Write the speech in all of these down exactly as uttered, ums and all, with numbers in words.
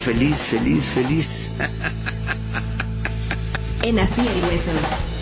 Feliz, feliz, feliz. En Así el Hueso.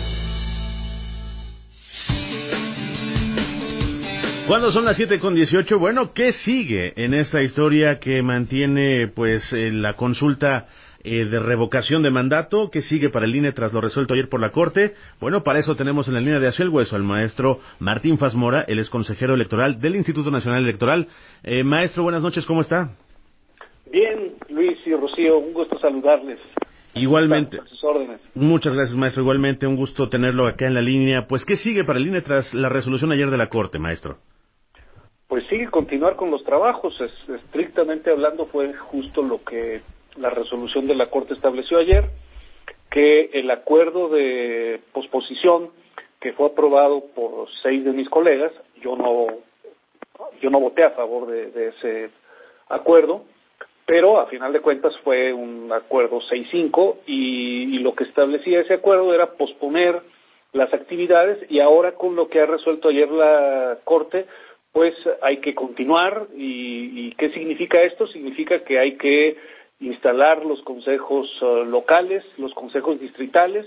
Cuando son las siete con dieciocho, bueno, ¿qué sigue en esta historia que mantiene pues eh, la consulta eh, de revocación de mandato? ¿Qué sigue para el I N E tras lo resuelto ayer por la Corte? Bueno, para eso tenemos en la línea de Hacia el Hueso al maestro Martín Faz Mora, él es consejero electoral del Instituto Nacional Electoral. Eh, maestro, buenas noches, ¿cómo está? Bien, Luis y Rocío, un gusto saludarles. Igualmente. A sus órdenes. Muchas gracias, maestro. Igualmente, un gusto tenerlo acá en la línea. Pues, ¿qué sigue para el I N E tras la resolución ayer de la Corte, maestro? Pues sigue continuar con los trabajos. Es, estrictamente hablando, fue justo lo que la resolución de la Corte estableció ayer, que el acuerdo de posposición que fue aprobado por seis de mis colegas, yo no, yo no voté a favor de, de ese acuerdo, pero a final de cuentas fue un acuerdo seis cinco y, y lo que establecía ese acuerdo era posponer las actividades, y ahora con lo que ha resuelto ayer la Corte, pues hay que continuar. ¿Y, y qué significa esto? Significa que hay que instalar los consejos uh, locales, los consejos distritales,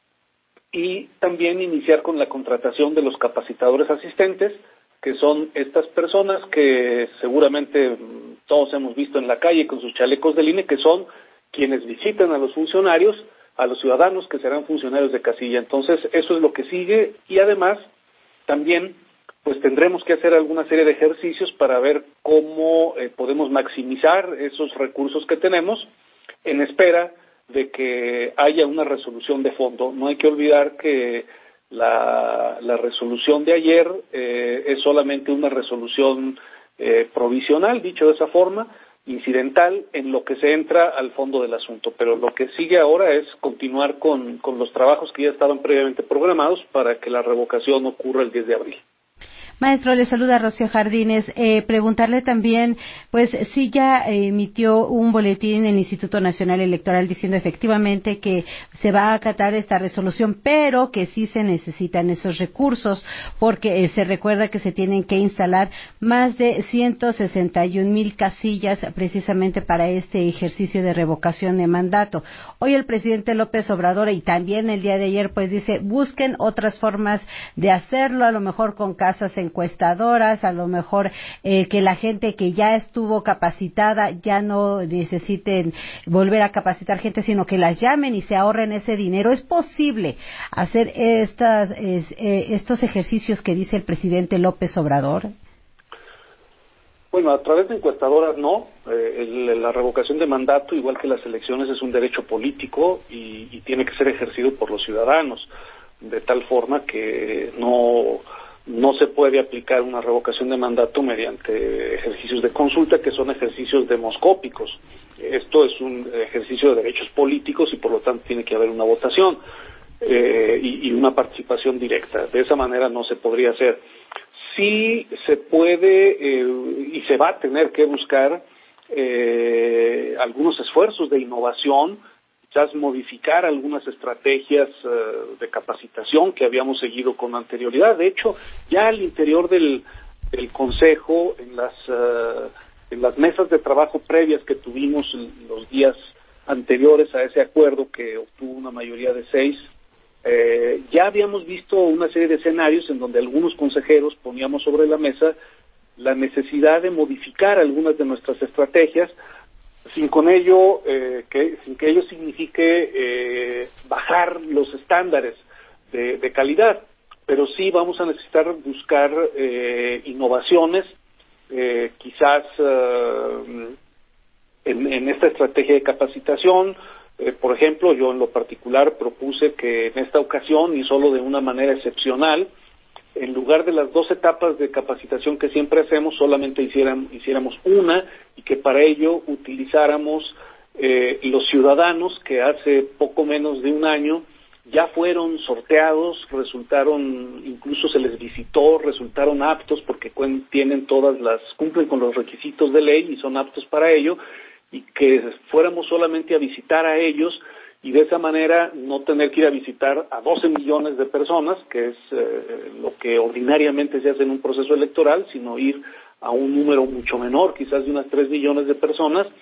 y también iniciar con la contratación de los capacitadores asistentes, que son estas personas que seguramente todos hemos visto en la calle con sus chalecos del I N E, que son quienes visitan a los funcionarios, a los ciudadanos que serán funcionarios de casilla. Entonces, eso es lo que sigue, y además también pues tendremos que hacer alguna serie de ejercicios para ver cómo eh, podemos maximizar esos recursos que tenemos en espera de que haya una resolución de fondo. No hay que olvidar que la, la resolución de ayer eh, es solamente una resolución eh, provisional, dicho de esa forma, incidental, en lo que se entra al fondo del asunto. Pero lo que sigue ahora es continuar con, con los trabajos que ya estaban previamente programados para que la revocación ocurra el diez de abril. Maestro, le saluda Rocío Jardines. Eh, preguntarle también, pues, si ya eh, emitió un boletín el Instituto Nacional Electoral diciendo efectivamente que se va a acatar esta resolución, pero que sí se necesitan esos recursos, porque eh, se recuerda que se tienen que instalar más de ciento sesenta y un mil casillas precisamente para este ejercicio de revocación de mandato. Hoy el presidente López Obrador, y también el día de ayer, pues dice, busquen otras formas de hacerlo, a lo mejor con casas en encuestadoras, a lo mejor eh, que la gente que ya estuvo capacitada ya no necesiten volver a capacitar gente, sino que las llamen y se ahorren ese dinero. ¿Es posible hacer estas, es, eh, estos ejercicios que dice el presidente López Obrador? Bueno, a través de encuestadoras no. Eh, el, la revocación de mandato, igual que las elecciones, es un derecho político y, y tiene que ser ejercido por los ciudadanos, de tal forma que no no se puede aplicar una revocación de mandato mediante ejercicios de consulta, que son ejercicios demoscópicos. Esto es un ejercicio de derechos políticos y por lo tanto tiene que haber una votación eh, y, y una participación directa. De esa manera no se podría hacer. Sí se puede eh, y se va a tener que buscar eh, algunos esfuerzos de innovación, quizás modificar algunas estrategias uh, de capacitación que habíamos seguido con anterioridad. De hecho, ya al interior del, del Consejo, en las uh, en las mesas de trabajo previas que tuvimos en los días anteriores a ese acuerdo, que obtuvo una mayoría de seis, eh, ya habíamos visto una serie de escenarios en donde algunos consejeros poníamos sobre la mesa la necesidad de modificar algunas de nuestras estrategias, sin con ello eh, que sin que ello signifique eh, bajar los estándares de, de calidad, pero sí vamos a necesitar buscar eh, innovaciones, eh, quizás eh, en, en esta estrategia de capacitación. Eh, por ejemplo, yo en lo particular propuse que en esta ocasión, y solo de una manera excepcional, en lugar de las dos etapas de capacitación que siempre hacemos, solamente hicieran, hiciéramos una, y que para ello utilizáramos eh, los ciudadanos que hace poco menos de un año ya fueron sorteados, resultaron, incluso se les visitó, resultaron aptos porque cuen, tienen todas las, cumplen con los requisitos de ley y son aptos para ello, y que fuéramos solamente a visitar a ellos, y de esa manera no tener que ir a visitar a doce millones de personas, que es eh, lo que ordinariamente se hace en un proceso electoral, sino ir a un número mucho menor, quizás de unas tres millones de personas,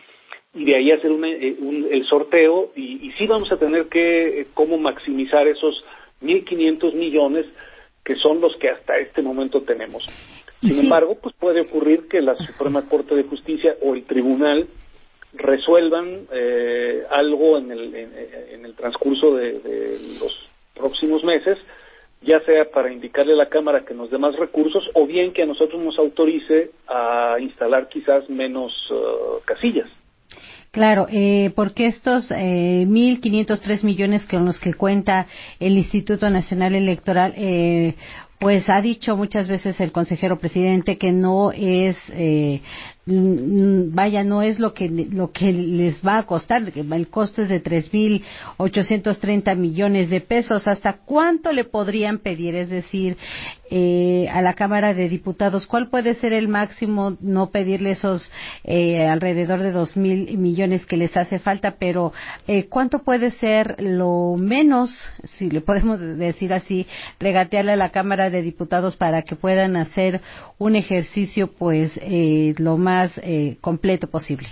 y de ahí hacer un, un, el sorteo, y, y sí vamos a tener que, eh, cómo maximizar esos mil quinientos millones que son los que hasta este momento tenemos. Sin sí. embargo, pues puede ocurrir que la Suprema Corte de Justicia o el Tribunal resuelvan eh, algo en el, en, en el transcurso de, de los próximos meses, ya sea para indicarle a la Cámara que nos dé más recursos o bien que a nosotros nos autorice a instalar quizás menos uh, casillas. Claro, eh, porque estos eh, mil quinientos tres millones con los que cuenta el Instituto Nacional Electoral, eh, pues ha dicho muchas veces el consejero presidente que no es, eh, vaya, no es lo que lo que les va a costar. El costo es de tres mil ochocientos treinta millones de pesos. ¿Hasta cuánto le podrían pedir? Es decir, eh, a la Cámara de Diputados, ¿cuál puede ser el máximo? No pedirle esos eh, alrededor de dos mil millones que les hace falta, pero eh, ¿cuánto puede ser lo menos, si le podemos decir así, regatearle a la Cámara de Diputados para que puedan hacer un ejercicio pues eh, lo más eh, completo posible?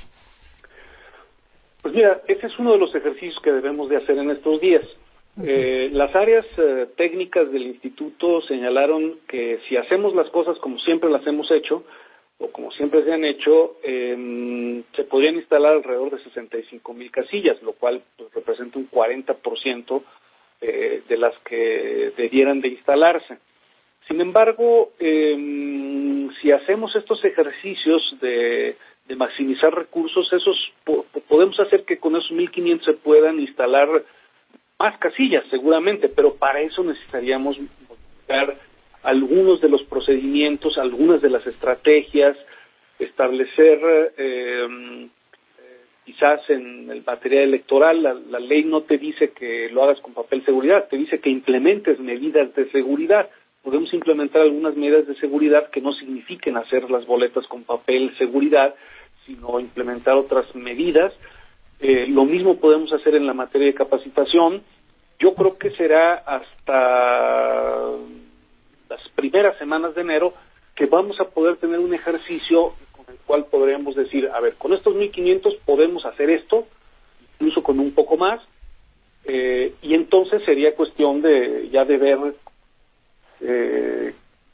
Pues mira, ese es uno de los ejercicios que debemos de hacer en estos días. Uh-huh. Eh, las áreas eh, técnicas del instituto señalaron que si hacemos las cosas como siempre las hemos hecho, o como siempre se han hecho, eh, se podrían instalar alrededor de sesenta y cinco mil casillas, lo cual pues, representa un cuarenta por ciento eh, de las que debieran de instalarse. Sin embargo, eh, si hacemos estos ejercicios de, de maximizar recursos, esos po- podemos hacer que con esos mil quinientos se puedan instalar más casillas, seguramente, pero para eso necesitaríamos modificar algunos de los procedimientos, algunas de las estrategias, establecer eh, quizás en el materia electoral, la, la ley no te dice que lo hagas con papel seguridad, te dice que implementes medidas de seguridad. Podemos implementar algunas medidas de seguridad que no signifiquen hacer las boletas con papel seguridad, sino implementar otras medidas. Eh, lo mismo podemos hacer en la materia de capacitación. Yo creo que será hasta las primeras semanas de enero que vamos a poder tener un ejercicio con el cual podríamos decir, a ver, con estos mil quinientos podemos hacer esto, incluso con un poco más, eh, y entonces sería cuestión de ya de ver Eh,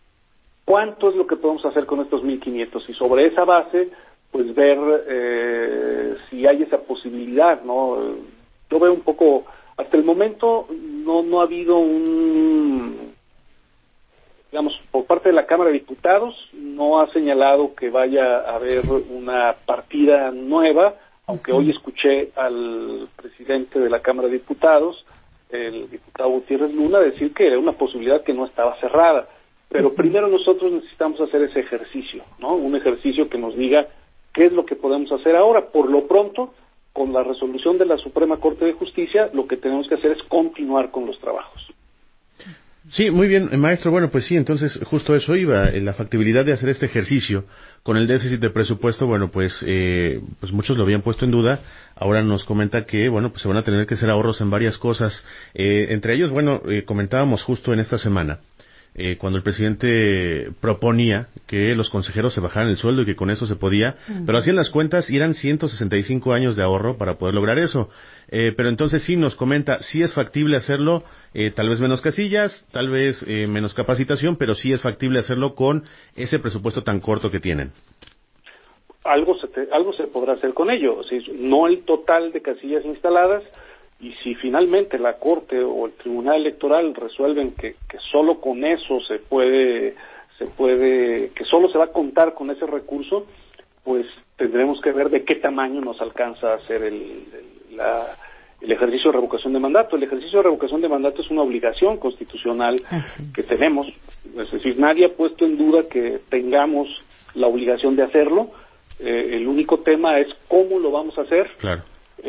cuánto es lo que podemos hacer con estos mil quinientos y sobre esa base pues ver eh, si hay esa posibilidad, ¿no? Yo veo un poco, hasta el momento no no ha habido un, digamos, por parte de la Cámara de Diputados no ha señalado que vaya a haber una partida nueva, aunque hoy escuché al presidente de la Cámara de Diputados, el diputado Gutiérrez Luna, decir que era una posibilidad que no estaba cerrada. Pero primero nosotros necesitamos hacer ese ejercicio, ¿no? Un ejercicio que nos diga qué es lo que podemos hacer ahora. Por lo pronto, con la resolución de la Suprema Corte de Justicia, lo que tenemos que hacer es continuar con los trabajos. Sí, muy bien, maestro. Bueno, pues sí, entonces justo eso iba, en la factibilidad de hacer este ejercicio con el déficit de presupuesto. Bueno, pues eh, pues muchos lo habían puesto en duda. Ahora nos comenta que, bueno, pues se van a tener que hacer ahorros en varias cosas. Eh, entre ellos, bueno, eh, comentábamos justo en esta semana, eh, cuando el presidente proponía que los consejeros se bajaran el sueldo y que con eso se podía, uh-huh. pero hacían las cuentas y eran ciento sesenta y cinco años de ahorro para poder lograr eso. Eh, pero entonces sí nos comenta, sí es factible hacerlo, eh, tal vez menos casillas, tal vez eh, menos capacitación, pero sí es factible hacerlo con ese presupuesto tan corto que tienen. Algo se, te, algo se podrá hacer con ello, o sea, no el total de casillas instaladas, y si finalmente la Corte o el Tribunal Electoral resuelven que, que solo con eso se puede, se puede, que solo se va a contar con ese recurso, pues tendremos que ver de qué tamaño nos alcanza a hacer el, el, la, el ejercicio de revocación de mandato. El ejercicio de revocación de mandato es una obligación constitucional que tenemos, es decir, nadie ha puesto en duda que tengamos la obligación de hacerlo. Eh, el único tema es cómo lo vamos a hacer. Claro.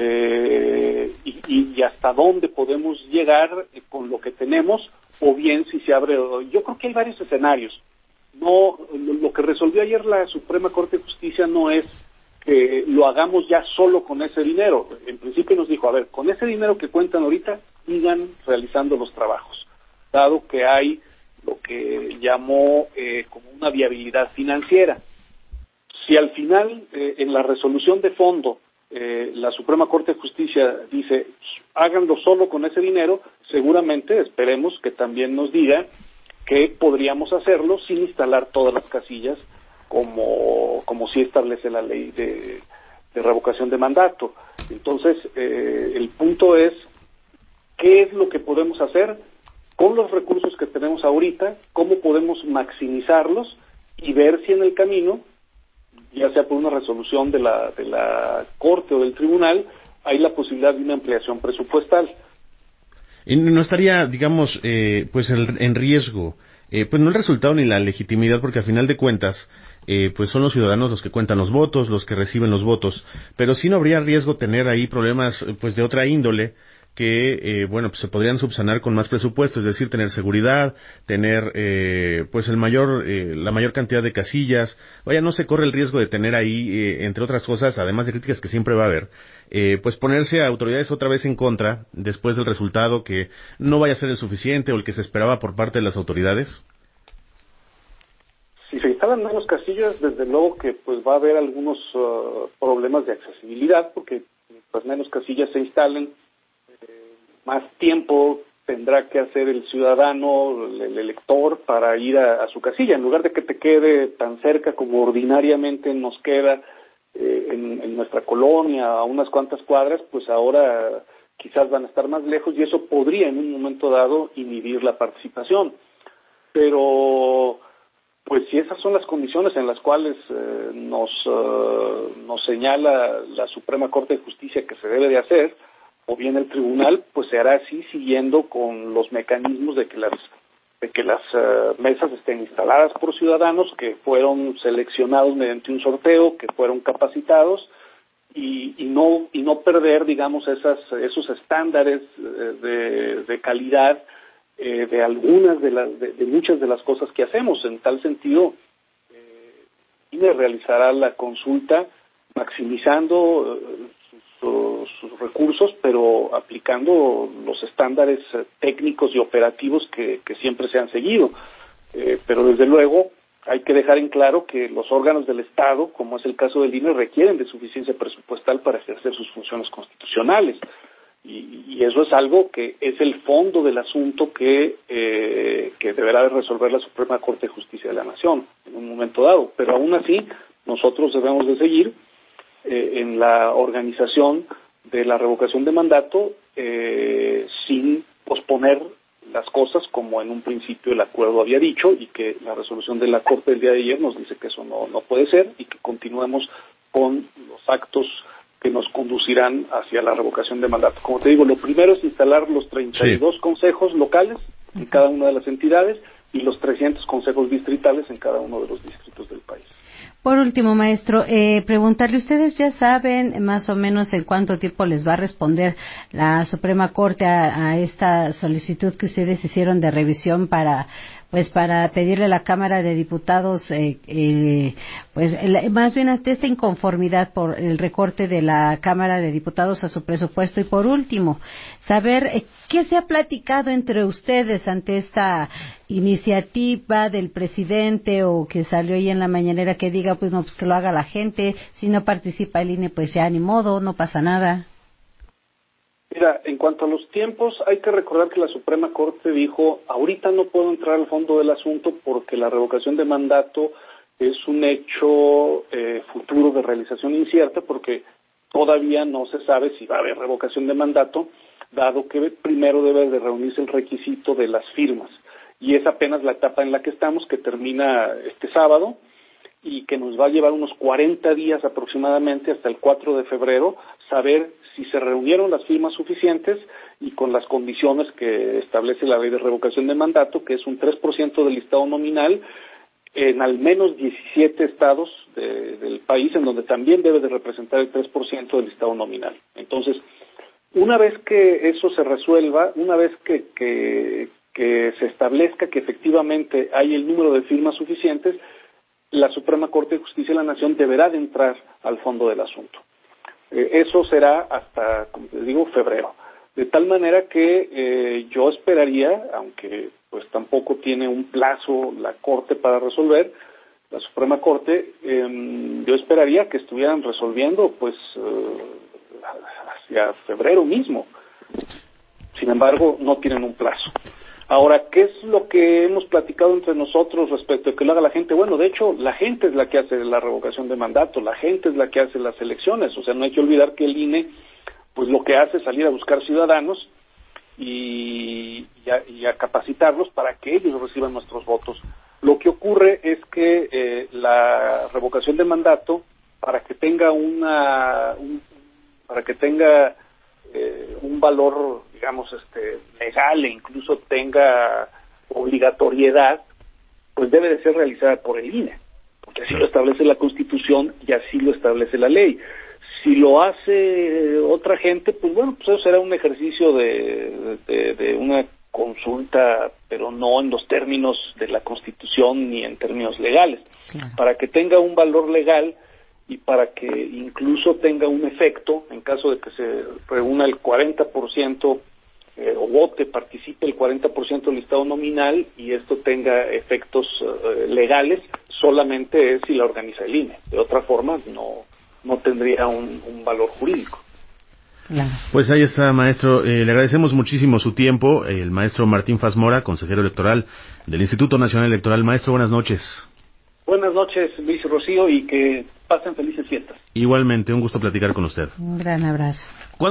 Eh, y, y, y hasta dónde podemos llegar con lo que tenemos, o bien si se abre. Yo creo que hay varios escenarios. No, lo, lo que resolvió ayer la Suprema Corte de Justicia no es que lo hagamos ya solo con ese dinero. En principio nos dijo, a ver, con ese dinero que cuentan ahorita, sigan realizando los trabajos, dado que hay lo que llamó eh, como una viabilidad financiera. Si al final, eh, en la resolución de fondo, eh, la Suprema Corte de Justicia dice, háganlo solo con ese dinero, seguramente esperemos que también nos diga que podríamos hacerlo sin instalar todas las casillas como, como sí establece la ley de, de revocación de mandato. Entonces, eh, el punto es, ¿qué es lo que podemos hacer con los recursos que tenemos ahorita? ¿Cómo podemos maximizarlos? Y ver si en el camino, ya sea por una resolución de la, de la Corte o del Tribunal, hay la posibilidad de una ampliación presupuestal. Y no estaría, digamos, eh, pues el, en riesgo, eh, pues no el resultado ni la legitimidad, porque a final de cuentas, eh, pues son los ciudadanos los que cuentan los votos, los que reciben los votos, pero sí no habría riesgo tener ahí problemas, pues de otra índole, que, eh, bueno, pues se podrían subsanar con más presupuesto, es decir, tener seguridad, tener, eh, pues el mayor, eh, la mayor cantidad de casillas. Vaya, no se corre el riesgo de tener ahí, eh, entre otras cosas, además de críticas que siempre va a haber, eh, pues ponerse a autoridades otra vez en contra, después del resultado que no vaya a ser el suficiente o el que se esperaba por parte de las autoridades. Si se instalan menos casillas, desde luego que pues va a haber algunos uh, problemas de accesibilidad, porque pues menos casillas se instalen, más tiempo tendrá que hacer el ciudadano, el elector, para ir a, a su casilla, en lugar de que te quede tan cerca como ordinariamente nos queda eh, en, en nuestra colonia, a unas cuantas cuadras, pues ahora quizás van a estar más lejos y eso podría en un momento dado inhibir la participación. Pero, pues si esas son las condiciones en las cuales eh, nos, uh, nos señala la Suprema Corte de Justicia que se debe de hacer, o bien el tribunal, pues se hará así siguiendo con los mecanismos de que las de que las uh, mesas estén instaladas por ciudadanos que fueron seleccionados mediante un sorteo, que fueron capacitados y, y no y no perder, digamos, esas esos estándares de, de calidad eh, de algunas de las de, de muchas de las cosas que hacemos. En tal sentido, eh, I N E realizará la consulta maximizando eh, Sus, sus recursos, pero aplicando los estándares eh, técnicos y operativos que, que siempre se han seguido. Eh, pero desde luego hay que dejar en claro que los órganos del Estado, como es el caso del I N E, requieren de suficiencia presupuestal para ejercer sus funciones constitucionales. Y, y eso es algo que es el fondo del asunto que, eh, que deberá de resolver la Suprema Corte de Justicia de la Nación en un momento dado. Pero aún así, nosotros debemos de seguir Eh, en la organización de la revocación de mandato eh, sin posponer las cosas como en un principio el acuerdo había dicho y que la resolución de la Corte del día de ayer nos dice que eso no, no puede ser y que continuemos con los actos que nos conducirán hacia la revocación de mandato. Como te digo, lo primero es instalar los treinta y dos sí. consejos locales en cada una de las entidades y los trescientos consejos distritales en cada uno de los distritos del país. Por último, maestro, eh, preguntarle, ¿ustedes ya saben más o menos en cuánto tiempo les va a responder la Suprema Corte a, a esta solicitud que ustedes hicieron de revisión para, pues, para pedirle a la Cámara de Diputados, eh, eh, pues, el, más bien ante esta inconformidad por el recorte de la Cámara de Diputados a su presupuesto? Y por último, saber eh, qué se ha platicado entre ustedes ante esta iniciativa del presidente o que salió ahí en la mañanera que diga, pues no, pues que lo haga la gente, si no participa el I N E, pues ya ni modo, no pasa nada. Mira, en cuanto a los tiempos, hay que recordar que la Suprema Corte dijo, ahorita no puedo entrar al fondo del asunto porque la revocación de mandato es un hecho eh, futuro de realización incierta, porque todavía no se sabe si va a haber revocación de mandato, dado que primero debe de reunirse el requisito de las firmas. Y es apenas la etapa en la que estamos, que termina este sábado, y que nos va a llevar unos cuarenta días aproximadamente, hasta el cuatro de febrero, saber si se reunieron las firmas suficientes y con las condiciones que establece la ley de revocación de mandato, que es un tres por ciento del listado nominal, en al menos diecisiete estados de, del país, en donde también debe de representar el tres por ciento del listado nominal. Entonces, una vez que eso se resuelva, una vez que, que, que se establezca que efectivamente hay el número de firmas suficientes, la Suprema Corte de Justicia de la Nación deberá de entrar al fondo del asunto. Eh, eso será hasta, como te digo, febrero. De tal manera que eh, yo esperaría, aunque pues tampoco tiene un plazo la Corte para resolver, la Suprema Corte, eh, yo esperaría que estuvieran resolviendo pues eh, hacia febrero mismo. Sin embargo, no tienen un plazo. Ahora, ¿qué es lo que hemos platicado entre nosotros respecto a que lo haga la gente? Bueno, de hecho, la gente es la que hace la revocación de mandato, la gente es la que hace las elecciones, o sea, no hay que olvidar que el I N E, pues lo que hace es salir a buscar ciudadanos y, y, a, y a capacitarlos para que ellos reciban nuestros votos. Lo que ocurre es que eh, la revocación de mandato, para que tenga una, un, para que tenga eh, un valor, digamos, este, legal e incluso tenga obligatoriedad, pues debe de ser realizada por el I N E, porque así lo establece la Constitución y así lo establece la ley. Si lo hace otra gente, pues bueno, pues eso será un ejercicio de, de, de una consulta, pero no en los términos de la Constitución ni en términos legales. Claro. Para que tenga un valor legal y para que incluso tenga un efecto, en caso de que se reúna el cuarenta por ciento eh, o vote, participe el cuarenta por ciento del listado nominal y esto tenga efectos eh, legales, solamente es si la organiza el I N E. De otra forma, no no tendría un, un valor jurídico. Claro. Pues ahí está, maestro. Eh, le agradecemos muchísimo su tiempo. El maestro Martín Faz Mora, consejero electoral del Instituto Nacional Electoral. Maestro, buenas noches. Buenas noches, Luis y Rocío, y que pasen felices fiestas. Igualmente, un gusto platicar con usted. Un gran abrazo.